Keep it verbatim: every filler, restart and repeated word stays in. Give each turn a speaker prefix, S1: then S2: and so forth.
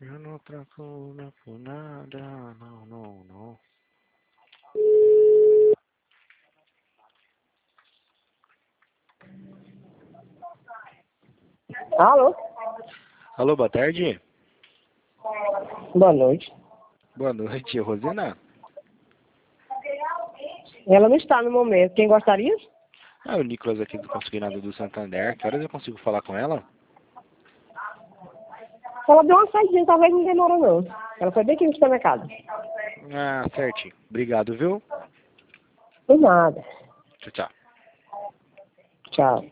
S1: Eu não tranco na por nada, não, não, não.
S2: Alô?
S1: Alô, boa tarde.
S2: Boa noite.
S1: Boa noite, Rosina.
S2: Ela não está no momento. Quem gostaria?
S1: Ah, o Nicolas aqui do Consignado do Santander. Que horas eu consigo falar com ela?
S2: Ela deu uma saidinha, talvez não demorou não. Ela foi bem aqui no supermercado.
S1: Ah, certinho. Obrigado, viu?
S2: Por nada.
S1: Tchau, tchau.
S2: Tchau.